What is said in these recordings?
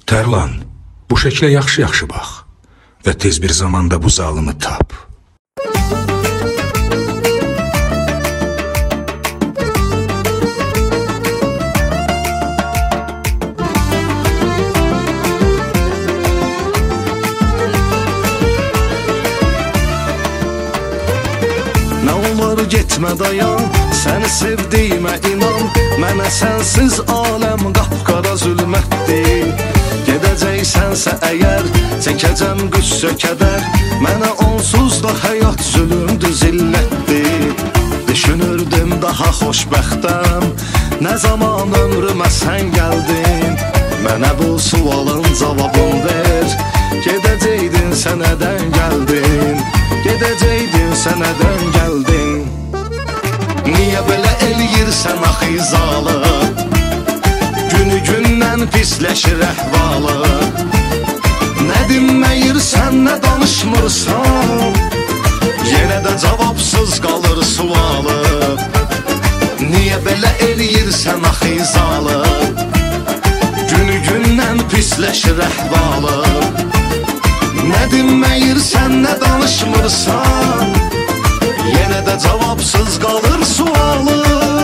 Tərlan, bu şəklə yaxşı-yaxşı bax və tez bir zamanda bu zalımı tap. Nə olar getmə dayan, səni sevdiyimə inan. Mənə sənsiz aləm qapqara zülmətdir. Gedəcəksənsə əgər, çəkəcəm qüssə kədər. Mənə onsuz da həyat zülümdür, zillətdir. Düşünürdüm daha xoşbəxtəm, nə zaman ömrümə sən gəldin. Mənə bu sualın cavabını ver, gedəcəydin sənədən gəldin. Gedəcəydin sənədən gəldin. Niyə belə eləyirsən axı izalı? Günü gündən pisləşir əhvalı. Nə dinməyirsən, nə danışmırsan, yenə də cavabsız qalır sualı. Niyə belə eləyirsən axı izalı? Günü gündən pisləşir əhvalı. Nə dinməyirsən, nə danışmırsan, yenə də cavabsız qalır sualı.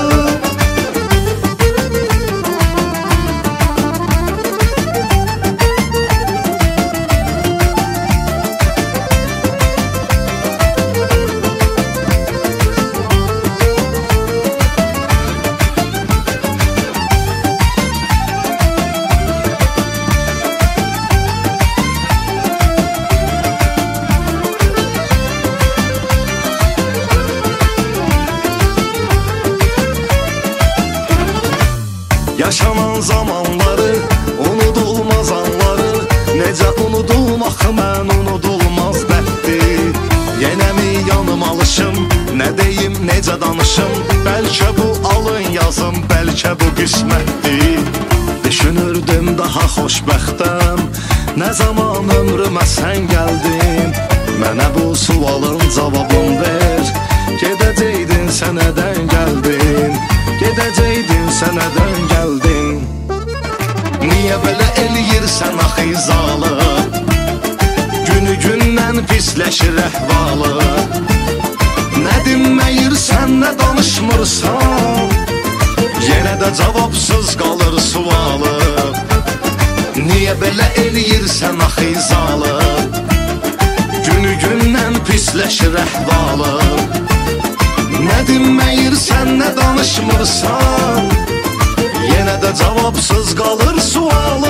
Yaşanan zamanları, unudulmaz anları, necə unudulmaq mən unudulmaz dərddir. Yenəmi yanım alışım, nə deyim, necə danışım. Bəlkə bu alın yazım, bəlkə bu qismətdir. Düşünürdüm daha xoşbəxtəm, nə zaman ömrümə sən gəldin. Mənə bu sualın cavabını ver, gedəcəydin sənədən gəldin. Gedəcəydin sənədən gəldin. Niyə belə eləyirsən axı izalı? Günü gündən pisləşir əhvalı. Nə dinməyirsən, nə danışmırsan, yenə də cavabsız qalır sualı. Niyə belə eləyirsən axı izalı? Günü gündən pisləşir əhvalı. Nə dinməyirsən, nə danışmırsan, yenə də cavabsız qalır sualı.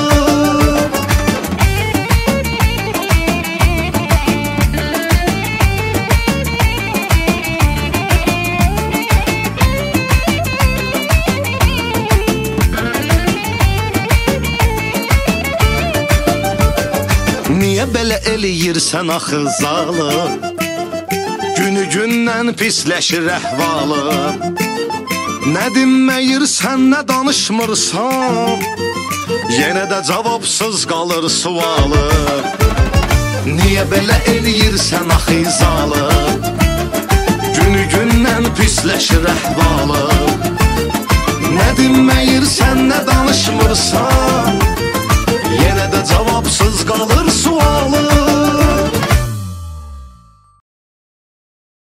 Niyə belə eləyirsən axı zalım? Günü gündən pisləşir əhvalı. Nə dinməyirsən, nə danışmırsan, yenə də cavabsız qalır sualı. Niyə belə eləyirsən axı izalı? Günü gündən pisləşir əhvalı. Nə dinməyirsən, nə danışmırsan, yenə də cavabsız qalır sualı.